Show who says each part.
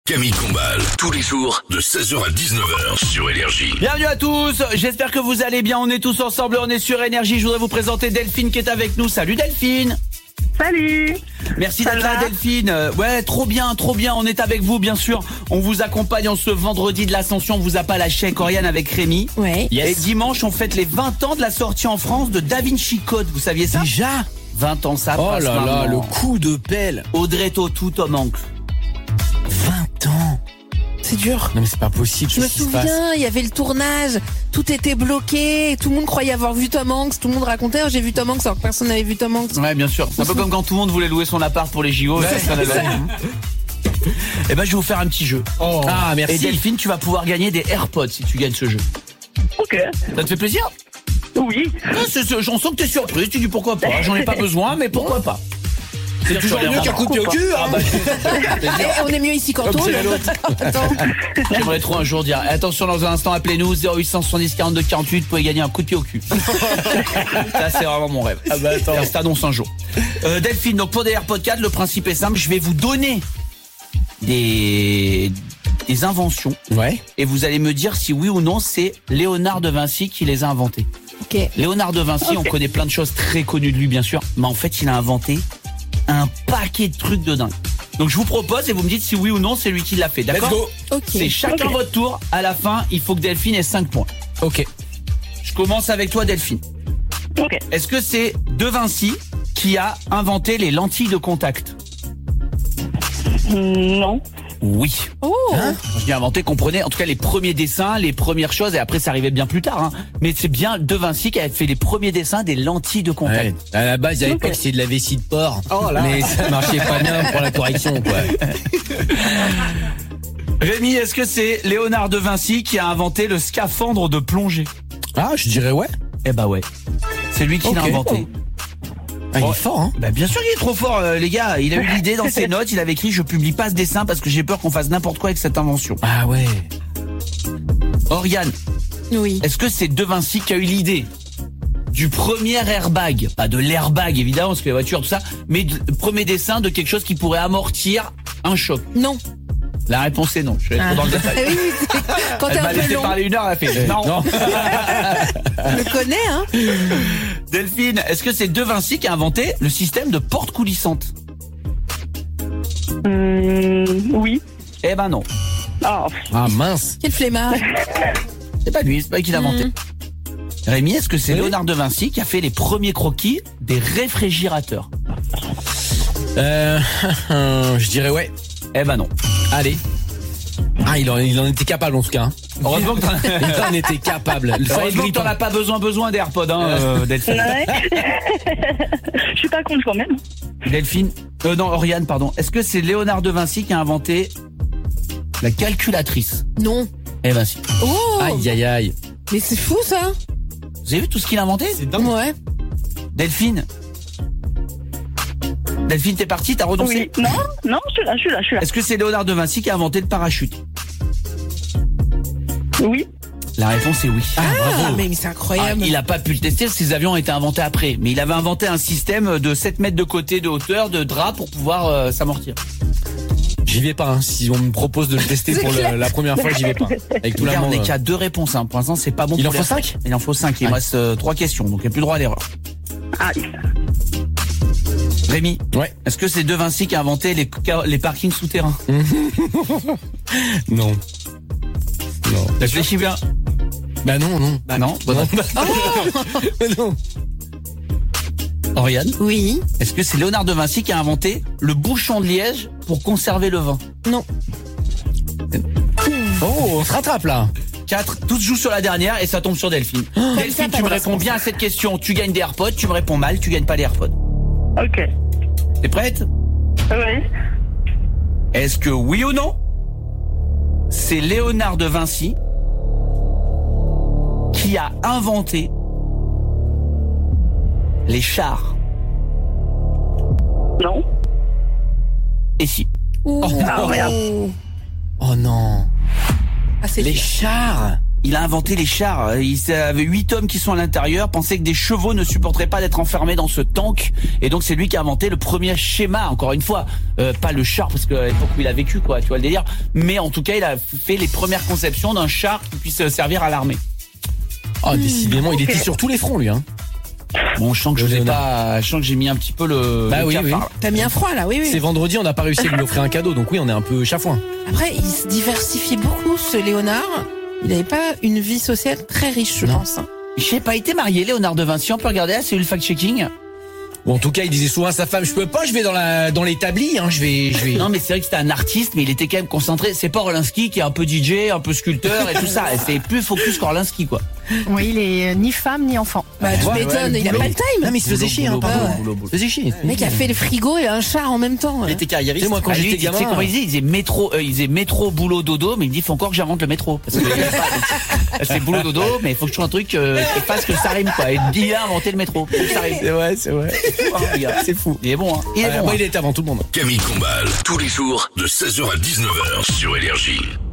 Speaker 1: Camille Combal, tous les jours de 16h à 19h sur Énergie.
Speaker 2: Bienvenue à tous, j'espère que vous allez bien, on est tous ensemble, on est sur Énergie. Je voudrais vous présenter Delphine qui est avec nous. Salut Delphine.
Speaker 3: Salut.
Speaker 2: Merci d'être là Delphine. Ouais, trop bien, on est avec vous bien sûr. On vous accompagne en ce vendredi de l'Ascension, on vous a pas lâché avec Oriane, avec Rémi.
Speaker 4: Ouais.
Speaker 2: Et dimanche, on fête les 20 ans de la sortie en France de Da Vinci Code, vous saviez ça?
Speaker 4: Déjà
Speaker 2: 20 ans ça passe.
Speaker 4: Oh là là,
Speaker 2: maintenant.
Speaker 4: le coup de pelle.
Speaker 2: Audrey Tautou, Tom Hanks.
Speaker 4: 20 ans.
Speaker 3: C'est dur.
Speaker 4: Non mais c'est pas possible.
Speaker 3: Je me
Speaker 4: qu'est-ce qui se passe
Speaker 3: souviens, il y avait le tournage, tout était bloqué, tout le monde croyait avoir vu Tom Hanks, tout le monde racontait, j'ai vu Tom Hanks alors que personne n'avait vu Tom Hanks.
Speaker 2: Ouais, bien sûr. C'est un peu comme quand tout le monde voulait louer son appart pour les JO. Et ben, je vais vous faire un petit jeu.
Speaker 4: Oh. Ah, merci.
Speaker 2: Et Delphine, tu vas pouvoir gagner des AirPods si tu gagnes ce jeu.
Speaker 5: Ok.
Speaker 2: Ça te fait plaisir?
Speaker 5: Oui.
Speaker 2: On sent que t'es surprise. Tu dis pourquoi pas. J'en ai pas besoin, mais pourquoi pas. C'est toujours mieux qu'un coup de pied au cul. Ah bah,
Speaker 3: Et on est mieux ici qu'en tourne.
Speaker 2: j'aimerais trop un jour dire attention, dans un instant, appelez-nous 0870 42 48, vous pouvez gagner un coup de pied au cul. Ça, c'est vraiment mon rêve.
Speaker 4: Ah bah attends.
Speaker 2: Ça t'annonce un jour. Delphine, donc pour des AirPods 4, le principe est simple. Je vais vous donner des inventions.
Speaker 4: Ouais.
Speaker 2: Et vous allez me dire si oui ou non c'est Léonard de Vinci qui les a inventées.
Speaker 3: Ok.
Speaker 2: Léonard de Vinci, on connaît plein de choses très connues de lui bien sûr, mais en fait il a inventé un paquet de trucs de dingue. Donc je vous propose et vous me dites si oui ou non c'est lui qui l'a fait,
Speaker 4: Let's
Speaker 2: d'accord?
Speaker 4: go.
Speaker 3: Ok.
Speaker 2: C'est chacun votre tour. À la fin, il faut que Delphine ait 5 points.
Speaker 4: Ok.
Speaker 2: Je commence avec toi Delphine.
Speaker 5: Ok.
Speaker 2: Est-ce que c'est De Vinci qui a inventé les lentilles de contact?
Speaker 5: Non.
Speaker 2: Oui.
Speaker 3: Oh.
Speaker 2: Je dis inventé, comprenez, en tout cas les premiers dessins, les premières choses, et après ça arrivait bien plus tard. Mais c'est bien De Vinci qui avait fait les premiers dessins des lentilles de contact.
Speaker 4: Ouais. À la base, à l'époque, c'était de la vessie de porc. Oh là. Mais ça marchait pas bien pour la correction, quoi.
Speaker 2: Rémi, est-ce que c'est Léonard de Vinci qui a inventé le scaphandre de plongée?
Speaker 4: Ah, je dirais ouais.
Speaker 2: Eh bah ouais. C'est lui qui l'a
Speaker 4: Ok.
Speaker 2: inventé.
Speaker 4: Ah, il est fort, hein.
Speaker 2: Bah bien sûr qu'il est trop fort, les gars. Il a eu l'idée dans ses notes, il avait écrit je publie pas ce dessin parce que j'ai peur qu'on fasse n'importe quoi avec cette invention.
Speaker 4: Ah ouais.
Speaker 2: Oriane,
Speaker 3: Oui.
Speaker 2: est-ce que c'est De Vinci qui a eu l'idée du premier airbag? Pas de l'airbag évidemment parce que les voitures tout ça, mais le premier dessin de quelque chose qui pourrait amortir un choc.
Speaker 3: Non.
Speaker 2: La réponse est non. Je vais être trop dans le détail.
Speaker 3: Ah oui, quand t'es
Speaker 2: Elle m'a
Speaker 3: un peu
Speaker 2: laissé
Speaker 3: long,
Speaker 2: parler 1 heure, elle a fait non.
Speaker 3: je le connais, hein.
Speaker 2: Delphine, est-ce que c'est De Vinci qui a inventé le système de porte coulissante?
Speaker 5: Oui.
Speaker 2: Eh ben non.
Speaker 5: Ah.
Speaker 4: Ah mince.
Speaker 3: Quel flemmard.
Speaker 2: C'est pas lui, c'est pas lui qui l'a inventé. Rémi, est-ce que c'est
Speaker 4: Oui.
Speaker 2: Léonard de Vinci qui a fait les premiers croquis des réfrigérateurs?
Speaker 4: Je dirais ouais.
Speaker 2: Eh ben non.
Speaker 4: Allez. Ah, il en était capable en tout cas. Hein.
Speaker 2: Heureusement que
Speaker 4: Il en était capable.
Speaker 2: heureusement que t'en as pas besoin d'AirPods, Delphine.
Speaker 5: Ouais. Je suis pas contre quand même.
Speaker 2: Delphine, non, Oriane, pardon. Est-ce que c'est Léonard de Vinci qui a inventé la calculatrice?
Speaker 3: Non.
Speaker 2: Eh ben si.
Speaker 3: Oh.
Speaker 4: Aïe aïe aïe.
Speaker 3: Mais c'est fou ça.
Speaker 2: Vous avez vu tout ce qu'il a inventé?
Speaker 3: Ouais.
Speaker 2: Delphine, t'es partie, t'as renoncé?
Speaker 5: Oui. Non, je suis là.
Speaker 2: Est-ce que c'est Léonard de Vinci qui a inventé le parachute?
Speaker 5: Oui.
Speaker 2: La réponse est oui.
Speaker 3: Ah,
Speaker 4: bravo.
Speaker 3: mais c'est incroyable.
Speaker 2: Il a pas pu le tester parce que ces avions ont été inventés après. Mais il avait inventé un système de 7 mètres de côté de hauteur, de drap pour pouvoir s'amortir.
Speaker 4: J'y vais pas. Hein. Si on me propose de le tester pour la première fois, j'y vais pas. Avec tout
Speaker 2: Regarde, on
Speaker 4: l'amour.
Speaker 2: n'est qu'à 2 réponses. Pour l'instant, c'est pas bon.
Speaker 4: Il
Speaker 2: pour
Speaker 4: en
Speaker 2: les
Speaker 4: faut
Speaker 2: réponses.
Speaker 4: 5?
Speaker 2: Il en faut 5. Il me reste 3 questions, donc il n'y a plus droit à l'erreur.
Speaker 5: Ah.
Speaker 2: Rémi,
Speaker 4: Ouais.
Speaker 2: est-ce que c'est De Vinci qui a inventé les parkings souterrains?
Speaker 4: Non. Non.
Speaker 2: Réfléchis bien.
Speaker 4: Bah non.
Speaker 2: Bah non.
Speaker 4: Non.
Speaker 2: Oriane,
Speaker 3: Oui.
Speaker 2: est-ce que c'est Léonard de Vinci qui a inventé le bouchon de liège pour conserver le vin?
Speaker 3: Non.
Speaker 4: Oh, on se rattrape là.
Speaker 2: 4, tout se joue sur la dernière et ça tombe sur Delphine. Delphine, tu me réponds bien à cette question, tu gagnes des AirPods, tu me réponds mal, tu gagnes pas les AirPods.
Speaker 5: Ok.
Speaker 2: T'es prête?
Speaker 5: Oui.
Speaker 2: Est-ce que oui ou non, c'est Léonard de Vinci qui a inventé les chars?
Speaker 5: Non.
Speaker 2: Et si?
Speaker 3: Oh,
Speaker 5: Ah, merde.
Speaker 4: Oh non.
Speaker 3: Ah, c'est
Speaker 4: Les chars.
Speaker 2: Il a inventé les chars. Il avait 8 hommes qui sont à l'intérieur, pensaient que des chevaux ne supporteraient pas d'être enfermés dans ce tank. Et donc c'est lui qui a inventé le premier schéma, encore une fois. Pas le char, parce qu'à l'époque où il a vécu, quoi, tu vois le délire. Mais en tout cas, il a fait les premières conceptions d'un char qui puisse servir à l'armée.
Speaker 4: Ah, décidément, il était sur tous les fronts, lui. Hein.
Speaker 2: Bon, je sens que j'ai mis un petit peu le...
Speaker 4: Bah
Speaker 2: le
Speaker 4: oui,
Speaker 2: cafard,
Speaker 4: oui.
Speaker 2: là.
Speaker 3: T'as mis un froid là, oui.
Speaker 4: C'est vendredi, on n'a pas réussi à lui offrir un cadeau, donc oui, on est un peu chafouin.
Speaker 3: Après, il se diversifie beaucoup, ce Léonard. Il n'avait pas une vie sociale très riche, je pense.
Speaker 2: Je sais pas, il était marié, Léonard de Vinci. On peut regarder là, c'est le fact-checking.
Speaker 4: Ou en tout cas, il disait souvent à sa femme, je peux pas, je vais dans l'établi, hein, je vais.
Speaker 2: Non, mais c'est vrai que c'était un artiste, mais il était quand même concentré. C'est pas Orlinski qui est un peu DJ, un peu sculpteur et tout ça. C'est plus focus qu'Orlinski, quoi.
Speaker 6: Oui, il est ni femme ni enfant.
Speaker 3: Bah, tu
Speaker 4: Ouais,
Speaker 3: m'étonnes,
Speaker 4: ouais,
Speaker 3: il a pas le time.
Speaker 4: Non, mais il se faisait chier, hein,
Speaker 2: boulot,
Speaker 4: pardon.
Speaker 2: boulot.
Speaker 4: Il se faisait chier.
Speaker 3: Le mec a fait le frigo et un char en même temps.
Speaker 4: Il était carriériste. Moi, quand
Speaker 2: Ah, lui,
Speaker 4: j'étais
Speaker 2: tu sais
Speaker 4: gamin.
Speaker 2: comment il disait il disait métro, boulot, dodo, mais il me dit faut encore que j'invente le métro. Parce que c'est boulot, dodo, mais il faut que je trouve un truc qui fasse que ça rime, quoi. Et il a inventé le métro. Faut que ça rime.
Speaker 4: C'est vrai.
Speaker 2: C'est fou. Il est bon, hein. Il est bon.
Speaker 4: Moi, il était avant tout le monde.
Speaker 1: Camille Combal, tous les jours de 16h à 19h sur Énergie.